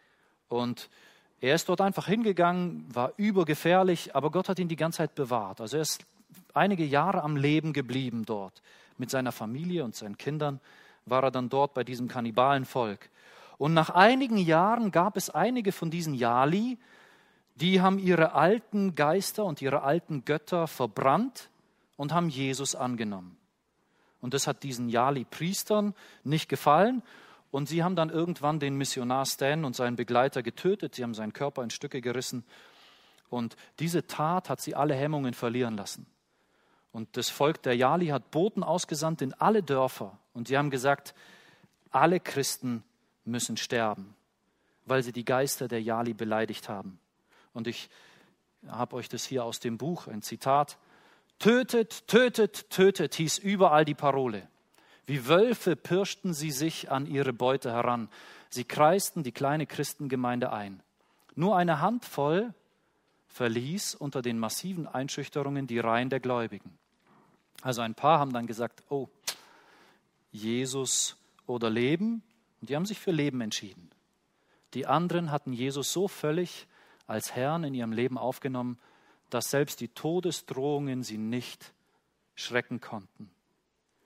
Und er ist dort einfach hingegangen, war übergefährlich, aber Gott hat ihn die ganze Zeit bewahrt. Also er ist einige Jahre am Leben geblieben dort. Mit seiner Familie und seinen Kindern war er dann dort bei diesem Kannibalenvolk. Und nach einigen Jahren gab es einige von diesen Yali, die haben ihre alten Geister und ihre alten Götter verbrannt und haben Jesus angenommen. Und das hat diesen Yali-Priestern nicht gefallen. Und sie haben dann irgendwann den Missionar Stan und seinen Begleiter getötet. Sie haben seinen Körper in Stücke gerissen. Und diese Tat hat sie alle Hemmungen verlieren lassen. Und das Volk der Yali hat Boten ausgesandt in alle Dörfer. Und sie haben gesagt, alle Christen müssen sterben, weil sie die Geister der Yali beleidigt haben. Und ich habe euch das hier aus dem Buch, ein Zitat. Tötet, tötet, tötet, hieß überall die Parole. Wie Wölfe pirschten sie sich an ihre Beute heran. Sie kreisten die kleine Christengemeinde ein. Nur eine Handvoll verließ unter den massiven Einschüchterungen die Reihen der Gläubigen. Also ein paar haben dann gesagt, oh, Jesus oder Leben. Und die haben sich für Leben entschieden. Die anderen hatten Jesus so völlig als Herrn in ihrem Leben aufgenommen, dass selbst die Todesdrohungen sie nicht schrecken konnten.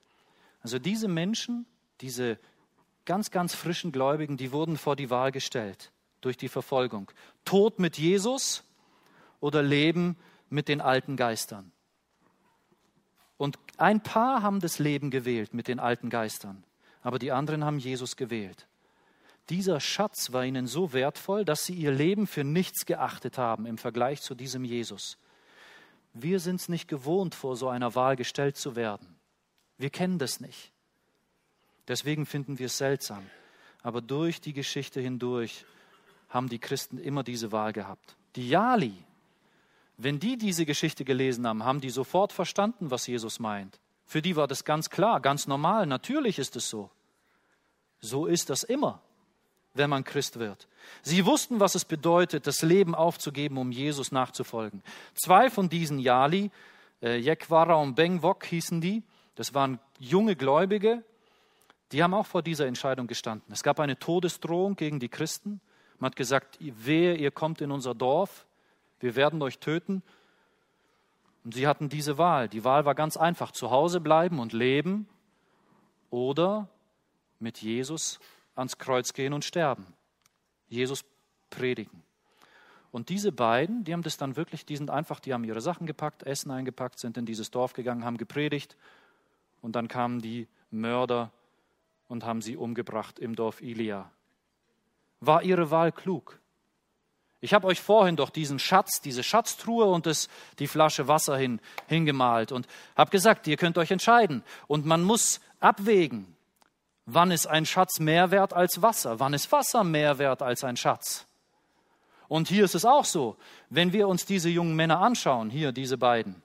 Also diese Menschen, diese ganz, ganz frischen Gläubigen, die wurden vor die Wahl gestellt durch die Verfolgung. Tod mit Jesus oder Leben mit den alten Geistern. Und ein paar haben das Leben gewählt mit den alten Geistern, aber die anderen haben Jesus gewählt. Dieser Schatz war ihnen so wertvoll, dass sie ihr Leben für nichts geachtet haben im Vergleich zu diesem Jesus. Wir sind es nicht gewohnt, vor so einer Wahl gestellt zu werden. Wir kennen das nicht. Deswegen finden wir es seltsam. Aber durch die Geschichte hindurch haben die Christen immer diese Wahl gehabt. Die Jali, wenn die diese Geschichte gelesen haben, haben die sofort verstanden, was Jesus meint. Für die war das ganz klar, ganz normal, natürlich ist es so. So ist das immer, wenn man Christ wird. Sie wussten, was es bedeutet, das Leben aufzugeben, um Jesus nachzufolgen. Zwei von diesen Jali, äh, Jekwara und Bengwok hießen die, das waren junge Gläubige, die haben auch vor dieser Entscheidung gestanden. Es gab eine Todesdrohung gegen die Christen. Man hat gesagt, wehe, ihr kommt in unser Dorf, wir werden euch töten. Und sie hatten diese Wahl. Die Wahl war ganz einfach, zu Hause bleiben und leben oder mit Jesus ans Kreuz gehen und sterben. Jesus predigen. Und diese beiden, die haben das dann wirklich, die sind einfach, die haben ihre Sachen gepackt, Essen eingepackt, sind in dieses Dorf gegangen, haben gepredigt und dann kamen die Mörder und haben sie umgebracht im Dorf Ilia. War ihre Wahl klug? Ich habe euch vorhin doch diesen Schatz, diese Schatztruhe und das, die Flasche Wasser hin, hingemalt und habe gesagt, ihr könnt euch entscheiden. Und man muss abwägen, wann ist ein Schatz mehr wert als Wasser? Wann ist Wasser mehr wert als ein Schatz? Und hier ist es auch so, wenn wir uns diese jungen Männer anschauen, hier diese beiden,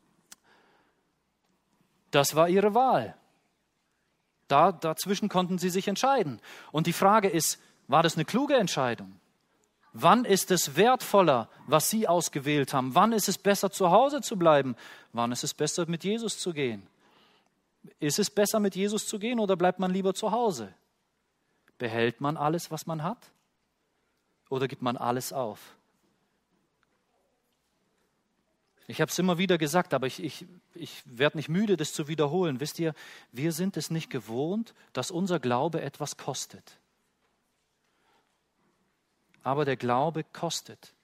das war ihre Wahl. Da, dazwischen konnten sie sich entscheiden. Und die Frage ist, war das eine kluge Entscheidung? Wann ist es wertvoller, was sie ausgewählt haben? Wann ist es besser, zu Hause zu bleiben? Wann ist es besser, mit Jesus zu gehen? Ist es besser, mit Jesus zu gehen oder bleibt man lieber zu Hause? Behält man alles, was man hat? Oder gibt man alles auf? Ich habe es immer wieder gesagt, aber ich, ich, ich werde nicht müde, das zu wiederholen. Wisst ihr, wir sind es nicht gewohnt, dass unser Glaube etwas kostet. Aber der Glaube kostet.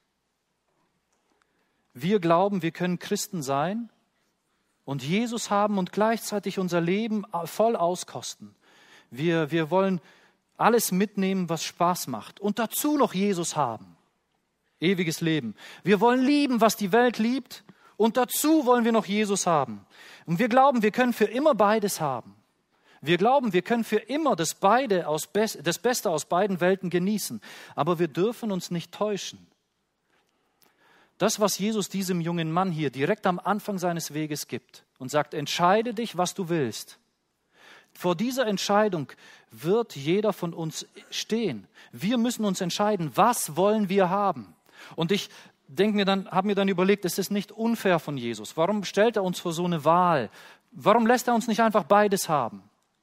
Wir glauben, wir können Christen sein und Jesus haben und gleichzeitig unser Leben voll auskosten. Wir, wir wollen alles mitnehmen, was Spaß macht und dazu noch Jesus haben. Ewiges Leben. Wir wollen lieben, was die Welt liebt und dazu wollen wir noch Jesus haben. Und wir glauben, wir können für immer beides haben. Wir glauben, wir können für immer das, beide aus, das Beste aus beiden Welten genießen. Aber wir dürfen uns nicht täuschen. Das, was Jesus diesem jungen Mann hier direkt am Anfang seines Weges gibt und sagt, entscheide dich, was du willst. Vor dieser Entscheidung wird jeder von uns stehen. Wir müssen uns entscheiden, was wollen wir haben. Und ich denke mir dann, habe mir dann überlegt, es ist nicht unfair von Jesus. Warum stellt er uns vor so eine Wahl? Warum lässt er uns nicht einfach beides haben?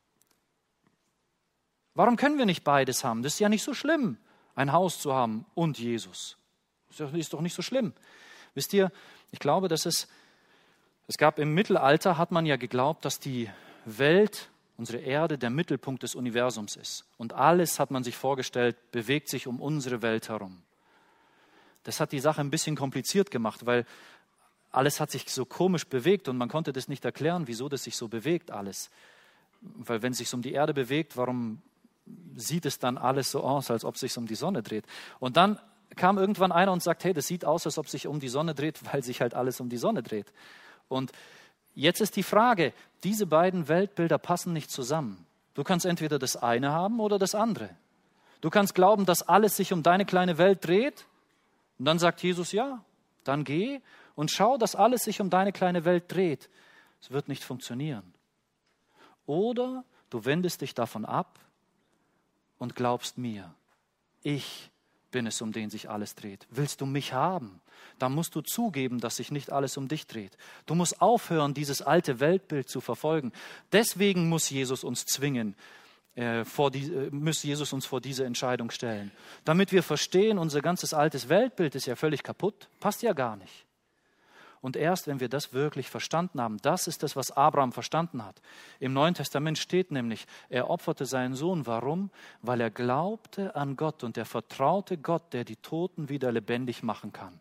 Warum können wir nicht beides haben? Das ist ja nicht so schlimm, ein Haus zu haben und Jesus. Das ist doch nicht so schlimm. Wisst ihr, ich glaube, dass es, es gab im Mittelalter, hat man ja geglaubt, dass die Welt, unsere Erde, der Mittelpunkt des Universums ist. Und alles, hat man sich vorgestellt, bewegt sich um unsere Welt herum. Das hat die Sache ein bisschen kompliziert gemacht, weil alles hat sich so komisch bewegt und man konnte das nicht erklären, wieso das sich so bewegt alles. Weil wenn es sich um die Erde bewegt, warum sieht es dann alles so aus, als ob es sich um die Sonne dreht? Und dann kam irgendwann einer und sagt, hey, das sieht aus, als ob es sich um die Sonne dreht, weil sich halt alles um die Sonne dreht. Und jetzt ist die Frage, diese beiden Weltbilder passen nicht zusammen. Du kannst entweder das eine haben oder das andere. Du kannst glauben, dass alles sich um deine kleine Welt dreht und dann sagt Jesus, ja, dann geh und schau, dass alles sich um deine kleine Welt dreht. Es wird nicht funktionieren. Oder du wendest dich davon ab und glaubst mir, ich bin es, um den sich alles dreht. Willst du mich haben, dann musst du zugeben, dass sich nicht alles um dich dreht. Du musst aufhören, dieses alte Weltbild zu verfolgen. Deswegen muss Jesus uns zwingen, äh, vor die, äh, muss Jesus uns vor diese Entscheidung stellen. Damit wir verstehen, unser ganzes altes Weltbild ist ja völlig kaputt, passt ja gar nicht. Und erst wenn wir das wirklich verstanden haben, das ist das, was Abraham verstanden hat. Im Neuen Testament steht nämlich, er opferte seinen Sohn. Warum? Weil er glaubte an Gott und er vertraute Gott, der die Toten wieder lebendig machen kann.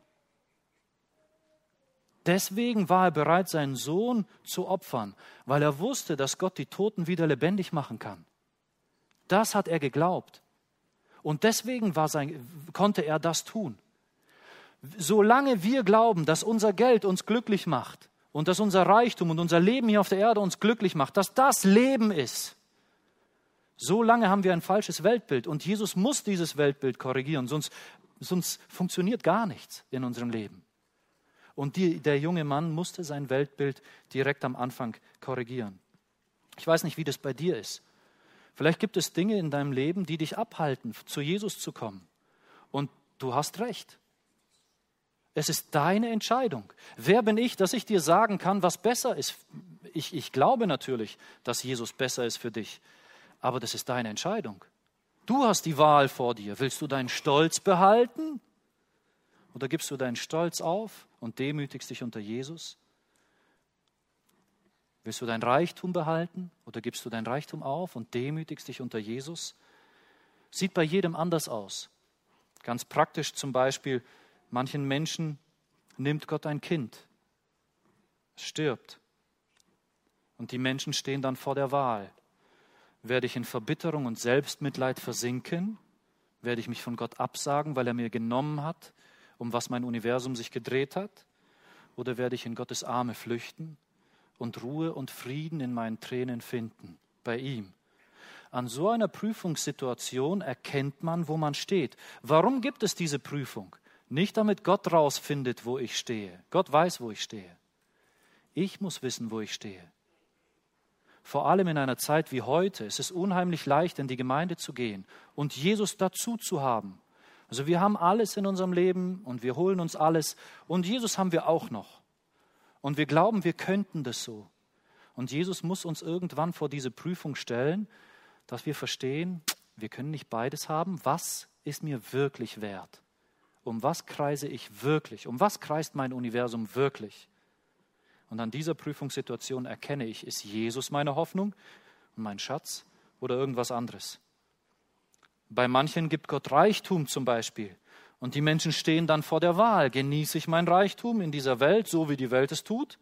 Deswegen war er bereit, seinen Sohn zu opfern, weil er wusste, dass Gott die Toten wieder lebendig machen kann. Das hat er geglaubt. Und deswegen war sein, konnte er das tun. Solange wir glauben, dass unser Geld uns glücklich macht und dass unser Reichtum und unser Leben hier auf der Erde uns glücklich macht, dass das Leben ist, solange haben wir ein falsches Weltbild. Und Jesus muss dieses Weltbild korrigieren, sonst, sonst funktioniert gar nichts in unserem Leben. Und die, der junge Mann musste sein Weltbild direkt am Anfang korrigieren. Ich weiß nicht, wie das bei dir ist. Vielleicht gibt es Dinge in deinem Leben, die dich abhalten, zu Jesus zu kommen. Und du hast recht. Es ist deine Entscheidung. Wer bin ich, dass ich dir sagen kann, was besser ist? Ich, ich glaube natürlich, dass Jesus besser ist für dich. Aber das ist deine Entscheidung. Du hast die Wahl vor dir. Willst du deinen Stolz behalten? Oder gibst du deinen Stolz auf und demütigst dich unter Jesus? Willst du dein Reichtum behalten oder gibst du dein Reichtum auf und demütigst dich unter Jesus? Sieht bei jedem anders aus. Ganz praktisch zum Beispiel, manchen Menschen nimmt Gott ein Kind, es stirbt. Und die Menschen stehen dann vor der Wahl. Werde ich in Verbitterung und Selbstmitleid versinken? Werde ich mich von Gott absagen, weil er mir genommen hat, um was mein Universum sich gedreht hat? Oder werde ich in Gottes Arme flüchten und Ruhe und Frieden in meinen Tränen finden, bei ihm? An so einer Prüfungssituation erkennt man, wo man steht. Warum gibt es diese Prüfung? Nicht damit Gott rausfindet, wo ich stehe. Gott weiß, wo ich stehe. Ich muss wissen, wo ich stehe. Vor allem in einer Zeit wie heute ist es unheimlich leicht, in die Gemeinde zu gehen und Jesus dazu zu haben. Also wir haben alles in unserem Leben und wir holen uns alles und Jesus haben wir auch noch. Und wir glauben, wir könnten das so. Und Jesus muss uns irgendwann vor diese Prüfung stellen, dass wir verstehen, wir können nicht beides haben. Was ist mir wirklich wert? Um was kreise ich wirklich? Um was kreist mein Universum wirklich? Und an dieser Prüfungssituation erkenne ich, ist Jesus meine Hoffnung und mein Schatz oder irgendwas anderes? Bei manchen gibt Gott Reichtum zum Beispiel. Und die Menschen stehen dann vor der Wahl. Genieße ich mein Reichtum in dieser Welt, so wie die Welt es tut,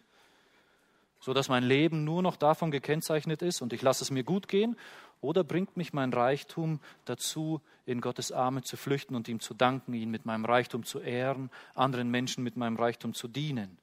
sodass mein Leben nur noch davon gekennzeichnet ist und ich lasse es mir gut gehen? Oder bringt mich mein Reichtum dazu, in Gottes Arme zu flüchten und ihm zu danken, ihn mit meinem Reichtum zu ehren, anderen Menschen mit meinem Reichtum zu dienen?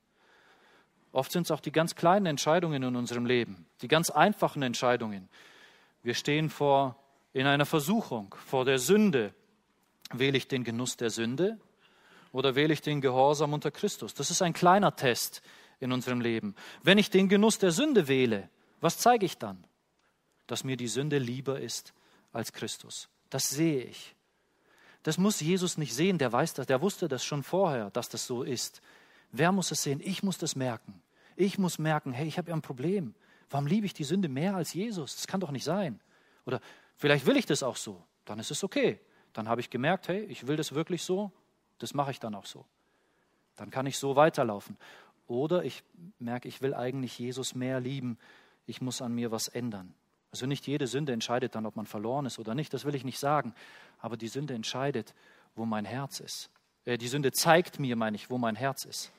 Oft sind es auch die ganz kleinen Entscheidungen in unserem Leben, die ganz einfachen Entscheidungen. Wir stehen vor, in einer Versuchung, vor der Sünde. Wähle ich den Genuss der Sünde oder wähle ich den Gehorsam unter Christus? Das ist ein kleiner Test in unserem Leben. Wenn ich den Genuss der Sünde wähle, was zeige ich dann? Dass mir die Sünde lieber ist als Christus. Das sehe ich. Das muss Jesus nicht sehen, der weiß das, der wusste das schon vorher, dass das so ist. Wer muss es sehen? Ich muss das merken. Ich muss merken, hey, ich habe ja ein Problem. Warum liebe ich die Sünde mehr als Jesus? Das kann doch nicht sein. Oder vielleicht will ich das auch so. Dann ist es okay. Dann habe ich gemerkt, hey, ich will das wirklich so. Das mache ich dann auch so. Dann kann ich so weiterlaufen. Oder ich merke, ich will eigentlich Jesus mehr lieben. Ich muss an mir was ändern. Also nicht jede Sünde entscheidet dann, ob man verloren ist oder nicht. Das will ich nicht sagen. Aber die Sünde entscheidet, wo mein Herz ist. Äh, die Sünde zeigt mir, meine ich, wo mein Herz ist.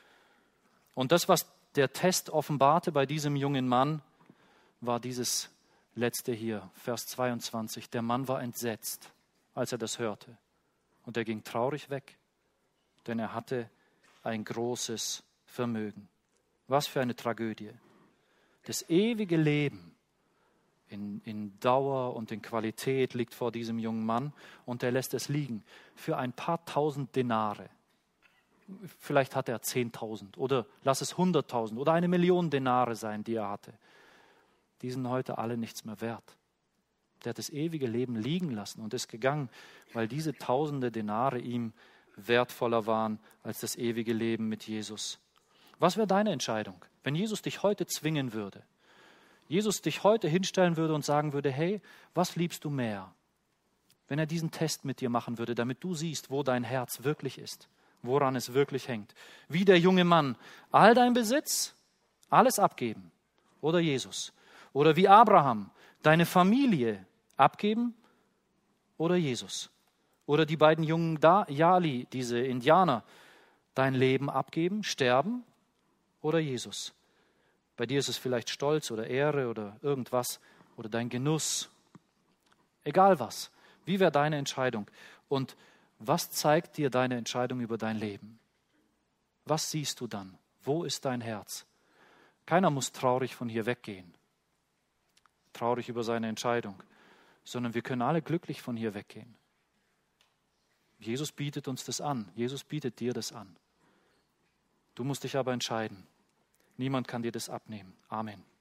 Und das, was der Test offenbarte bei diesem jungen Mann, war dieses letzte hier, Vers zweiundzwanzig. Der Mann war entsetzt, als er das hörte. Und er ging traurig weg, denn er hatte ein großes Vermögen. Was für eine Tragödie. Das ewige Leben in, in Dauer und in Qualität liegt vor diesem jungen Mann und er lässt es liegen für ein paar tausend Denare. Vielleicht hat er zehntausend oder lass es hunderttausend oder eine Million Denare sein, die er hatte. Die sind heute alle nichts mehr wert. Der hat das ewige Leben liegen lassen und ist gegangen, weil diese tausende Denare ihm wertvoller waren als das ewige Leben mit Jesus. Was wäre deine Entscheidung, wenn Jesus dich heute zwingen würde? Jesus dich heute hinstellen würde und sagen würde, hey, was liebst du mehr? Wenn er diesen Test mit dir machen würde, damit du siehst, wo dein Herz wirklich ist. woran es wirklich hängt. Wie der junge Mann, all dein Besitz, alles abgeben oder Jesus. Oder wie Abraham, deine Familie abgeben oder Jesus. Oder die beiden jungen Yali, diese Indianer, dein Leben abgeben, sterben oder Jesus. Bei dir ist es vielleicht Stolz oder Ehre oder irgendwas oder dein Genuss. Egal was. Wie wäre deine Entscheidung? Und was zeigt dir deine Entscheidung über dein Leben? Was siehst du dann? Wo ist dein Herz? Keiner muss traurig von hier weggehen, traurig über seine Entscheidung, sondern wir können alle glücklich von hier weggehen. Jesus bietet uns das an. Jesus bietet dir das an. Du musst dich aber entscheiden. Niemand kann dir das abnehmen. Amen.